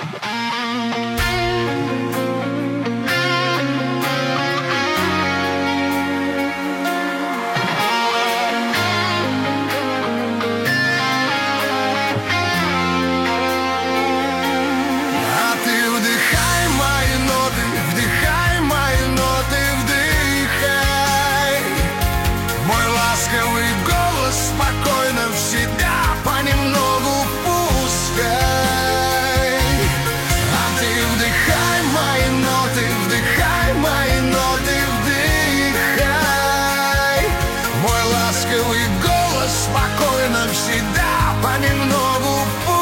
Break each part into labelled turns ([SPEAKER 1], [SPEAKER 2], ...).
[SPEAKER 1] Спокойно в себя понемногу пускай. А ты вдыхай мои ноты, вдыхай мои ноты, вдыхай. Мой ласковый голос спокойно в себя понемногу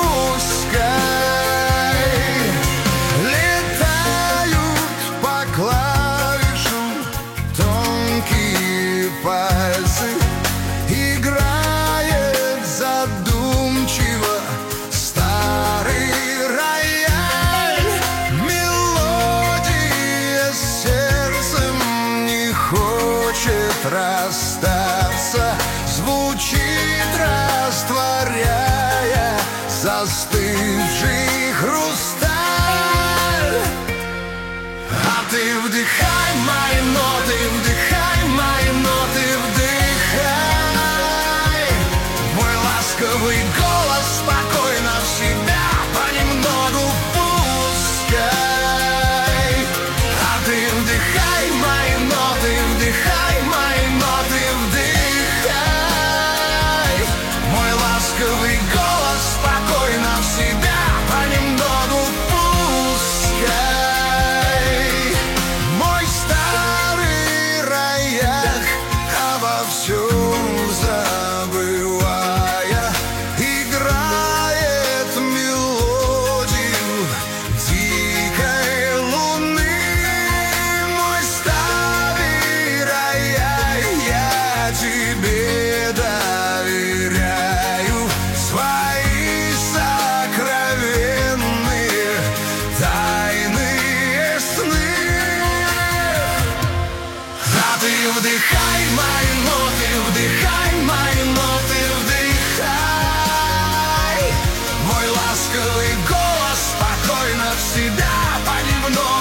[SPEAKER 1] пускай. Летают по клавишам тонкие пальцы, играет задумчиво старый рояль. Мелодия с сердцем не хочет расстаться, звучит, растворяя застывший хрусталь. А ты вдыхай мои ноты, вдыхай мои ноты, вдыхай. Ласковый голос спокойно в себя понемногу пускай. А ты вдыхай мои ноты, вдыхай мои ноты, вдыхай. Мой ласковый голос спокойно в себя понемногу пускай. Мой старый рояль обо всем забывая играет мелодию дикой луны. Мой старый рояль, я тебе доверяю свои сокровенные тайные сны. А ты вдыхай мои ноты, вдыхай мои ноты, вдыхай. Мой ласковый голос спокойно в себя понемногу